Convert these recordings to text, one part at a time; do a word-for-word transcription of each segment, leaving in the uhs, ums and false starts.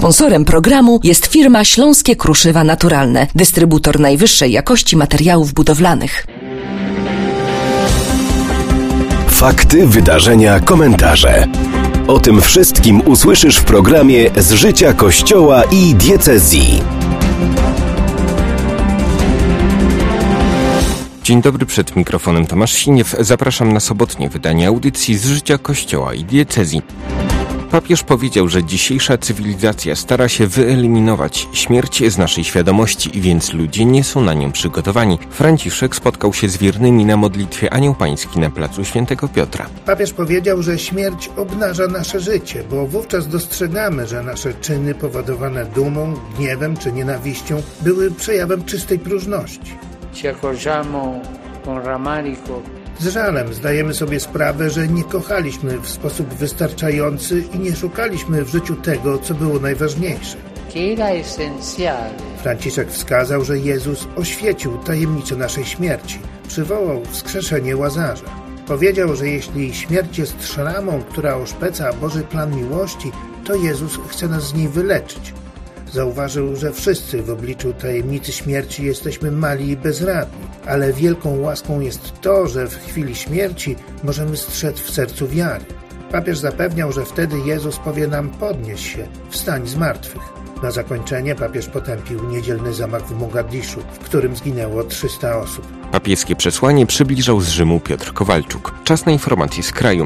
Sponsorem programu jest firma Śląskie Kruszywa Naturalne, dystrybutor najwyższej jakości materiałów budowlanych. Fakty, wydarzenia, komentarze. O tym wszystkim usłyszysz w programie Z życia Kościoła i diecezji. Dzień dobry, przed mikrofonem Tomasz Siniew. Zapraszam na sobotnie wydanie audycji Z życia Kościoła i diecezji. Papież powiedział, że dzisiejsza cywilizacja stara się wyeliminować śmierć z naszej świadomości, więc ludzie nie są na nią przygotowani. Franciszek spotkał się z wiernymi na modlitwie Anioł Pański na placu Świętego Piotra. Papież powiedział, że śmierć obnaża nasze życie, bo wówczas dostrzegamy, że nasze czyny powodowane dumą, gniewem czy nienawiścią były przejawem czystej próżności. Ci accorgiamo con rammarico. Z żalem zdajemy sobie sprawę, że nie kochaliśmy w sposób wystarczający i nie szukaliśmy w życiu tego, co było najważniejsze. Franciszek wskazał, że Jezus oświecił tajemnicę naszej śmierci, przywołał wskrzeszenie Łazarza. Powiedział, że jeśli śmierć jest szramą, która oszpeca Boży plan miłości, to Jezus chce nas z niej wyleczyć. Zauważył, że wszyscy w obliczu tajemnicy śmierci jesteśmy mali i bezradni, ale wielką łaską jest to, że w chwili śmierci możemy strzec w sercu wiary. Papież zapewniał, że wtedy Jezus powie nam: podnieś się, wstań z martwych. Na zakończenie papież potępił niedzielny zamach w Mogadiszu, w którym zginęło trzysta osób. Papieskie przesłanie przybliżał z Rzymu Piotr Kowalczuk. Czas na informacje z kraju.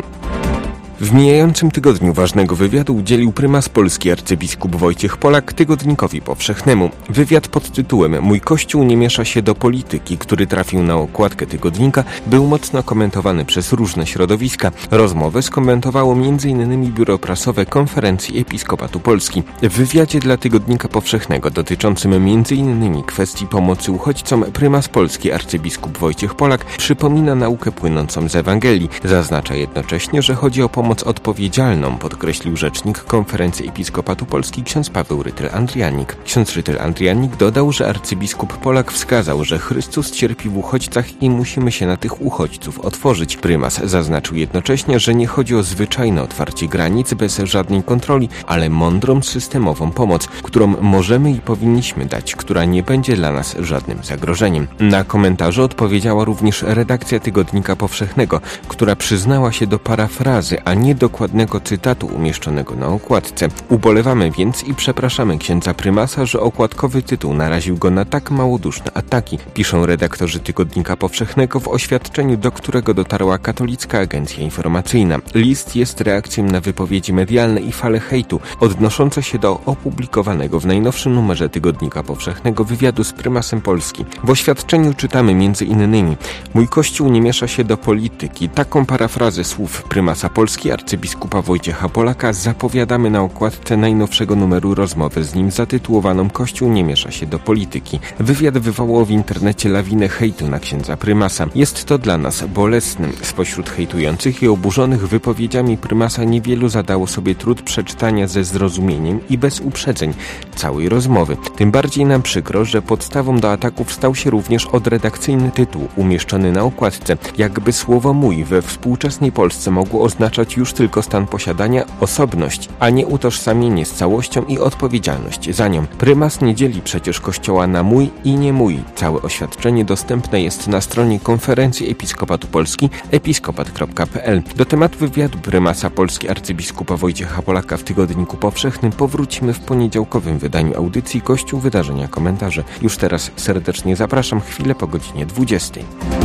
W mijającym tygodniu ważnego wywiadu udzielił prymas Polski arcybiskup Wojciech Polak Tygodnikowi Powszechnemu. Wywiad pod tytułem „Mój Kościół nie miesza się do polityki”, który trafił na okładkę tygodnika, był mocno komentowany przez różne środowiska. Rozmowę skomentowało między innymi biuro prasowe Konferencji Episkopatu Polski. W wywiadzie dla Tygodnika Powszechnego dotyczącym między innymi kwestii pomocy uchodźcom prymas Polski arcybiskup Wojciech Polak przypomina naukę płynącą z Ewangelii. Zaznacza jednocześnie, że chodzi o pomoc Pomoc odpowiedzialną, podkreślił rzecznik Konferencji Episkopatu Polski ksiądz Paweł Rytel-Andrianik. Ksiądz Rytel-Andrianik dodał, że arcybiskup Polak wskazał, że Chrystus cierpi w uchodźcach i musimy się na tych uchodźców otworzyć. Prymas zaznaczył jednocześnie, że nie chodzi o zwyczajne otwarcie granic bez żadnej kontroli, ale mądrą, systemową pomoc, którą możemy i powinniśmy dać, która nie będzie dla nas żadnym zagrożeniem. Na komentarze odpowiedziała również redakcja Tygodnika Powszechnego, która przyznała się do parafrazy, a nie dokładnego cytatu umieszczonego na okładce. Ubolewamy więc i przepraszamy księdza prymasa, że okładkowy tytuł naraził go na tak małoduszne ataki, piszą redaktorzy Tygodnika Powszechnego w oświadczeniu, do którego dotarła Katolicka Agencja Informacyjna. List jest reakcją na wypowiedzi medialne i fale hejtu odnoszące się do opublikowanego w najnowszym numerze Tygodnika Powszechnego wywiadu z prymasem Polski. W oświadczeniu czytamy między innymi: „Mój Kościół nie miesza się do polityki”. Taką parafrazę słów prymasa Polski arcybiskupa Wojciecha Polaka zapowiadamy na okładce najnowszego numeru rozmowy z nim zatytułowaną „Kościół nie miesza się do polityki”. Wywiad wywołał w internecie lawinę hejtu na księdza prymasa. Jest to dla nas bolesnym. Spośród hejtujących i oburzonych wypowiedziami prymasa niewielu zadało sobie trud przeczytania ze zrozumieniem i bez uprzedzeń całej rozmowy. Tym bardziej nam przykro, że podstawą do ataków stał się również odredakcyjny tytuł umieszczony na okładce. Jakby słowo „mój” we współczesnej Polsce mogło oznaczać już tylko stan posiadania, osobność, a nie utożsamienie z całością i odpowiedzialność za nią. Prymas nie dzieli przecież Kościoła na mój i nie mój. Całe oświadczenie dostępne jest na stronie Konferencji Episkopatu Polski episkopat kropka p l. Do tematu wywiadu prymasa Polski arcybiskupa Wojciecha Polaka w Tygodniku Powszechnym powrócimy w poniedziałkowym wydaniu audycji Kościół, wydarzenia, komentarze. Już teraz serdecznie zapraszam, chwilę po godzinie dwudziestej.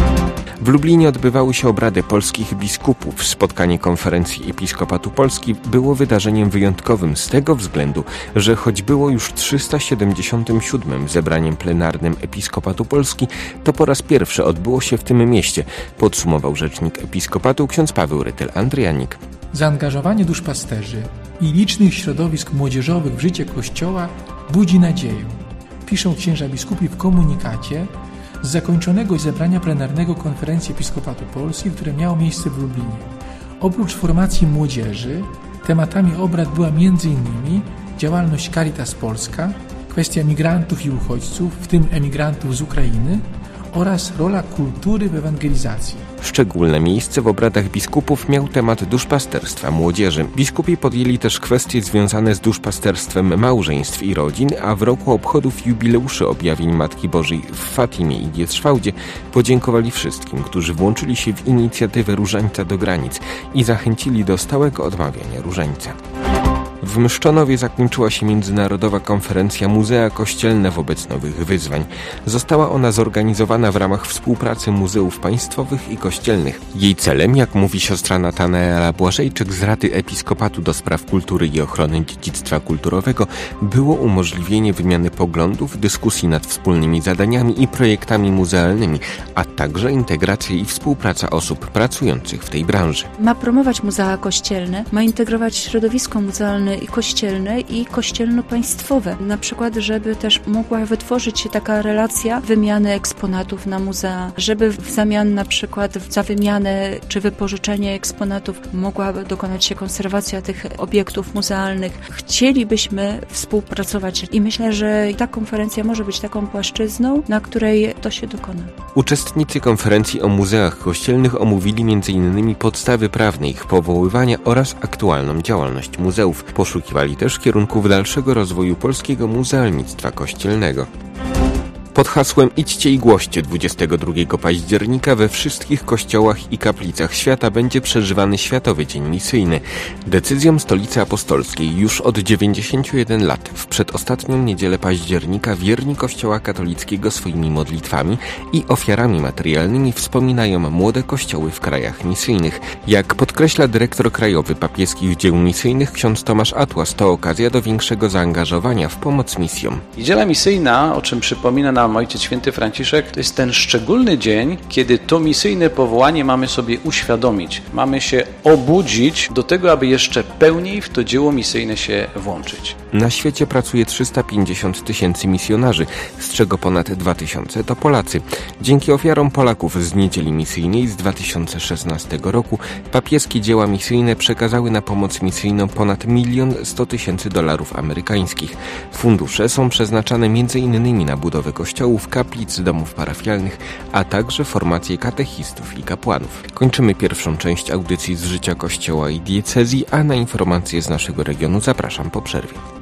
W Lublinie odbywały się obrady polskich biskupów. Spotkanie Konferencji Episkopatu Polski było wydarzeniem wyjątkowym z tego względu, że choć było już trzysta siedemdziesiątym siódmym zebraniem plenarnym Episkopatu Polski, to po raz pierwszy odbyło się w tym mieście, podsumował rzecznik Episkopatu ksiądz Paweł Rytel-Andrianik. Zaangażowanie duszpasterzy i licznych środowisk młodzieżowych w życie Kościoła budzi nadzieję, piszą księża biskupi w komunikacie z zakończonego zebrania plenarnego Konferencji Episkopatu Polski, które miało miejsce w Lublinie. Oprócz formacji młodzieży, tematami obrad była między innymi działalność Caritas Polska, kwestia migrantów i uchodźców, w tym emigrantów z Ukrainy, oraz rola kultury w ewangelizacji. Szczególne miejsce w obradach biskupów miał temat duszpasterstwa młodzieży. Biskupi podjęli też kwestie związane z duszpasterstwem małżeństw i rodzin, a w roku obchodów jubileuszy objawień Matki Bożej w Fatimie i Gietrzwałdzie podziękowali wszystkim, którzy włączyli się w inicjatywę Różańca do granic i zachęcili do stałego odmawiania różańca. W Mszczonowie zakończyła się międzynarodowa konferencja Muzea Kościelne wobec nowych wyzwań. Została ona zorganizowana w ramach współpracy muzeów państwowych i kościelnych. Jej celem, jak mówi siostra Natanaela Błażejczyk z Rady Episkopatu do Spraw Kultury i Ochrony Dziedzictwa Kulturowego, było umożliwienie wymiany poglądów, dyskusji nad wspólnymi zadaniami i projektami muzealnymi, a także integracja i współpraca osób pracujących w tej branży. Ma promować muzea kościelne, ma integrować środowisko muzealne i kościelne i kościelno-państwowe. Na przykład, żeby też mogła wytworzyć się taka relacja wymiany eksponatów na muzea, żeby w zamian na przykład za wymianę czy wypożyczenie eksponatów mogła dokonać się konserwacja tych obiektów muzealnych. Chcielibyśmy współpracować i myślę, że ta konferencja może być taką płaszczyzną, na której to się dokona. Uczestnicy konferencji o muzeach kościelnych omówili między innymi podstawy prawne ich powoływania oraz aktualną działalność muzeów. Poszukiwali też kierunków dalszego rozwoju polskiego muzealnictwa kościelnego. Pod hasłem Idźcie i głoście dwudziestego drugiego października we wszystkich kościołach i kaplicach świata będzie przeżywany Światowy Dzień Misyjny. Decyzją Stolicy Apostolskiej już od dziewięćdziesięciu jeden lat w przedostatnią niedzielę października wierni Kościoła katolickiego swoimi modlitwami i ofiarami materialnymi wspominają młode kościoły w krajach misyjnych. Jak podkreśla dyrektor krajowy papieskich dzieł misyjnych ksiądz Tomasz Atłas, to okazja do większego zaangażowania w pomoc misjom. Niedziela misyjna, o czym przypomina nam Ojciec Święty Franciszek, to jest ten szczególny dzień, kiedy to misyjne powołanie mamy sobie uświadomić. Mamy się obudzić do tego, aby jeszcze pełniej w to dzieło misyjne się włączyć. Na świecie pracuje trzysta pięćdziesiąt tysięcy misjonarzy, z czego ponad dwa tysiące to Polacy. Dzięki ofiarom Polaków z Niedzieli Misyjnej z dwa tysiące szesnastego roku papieskie dzieła misyjne przekazały na pomoc misyjną ponad milion sto tysięcy dolarów amerykańskich. Fundusze są przeznaczane między innymi na budowę kościołów, kaplic, domów parafialnych, a także formację katechistów i kapłanów. Kończymy pierwszą część audycji z życia Kościoła i diecezji, a na informacje z naszego regionu zapraszam po przerwie.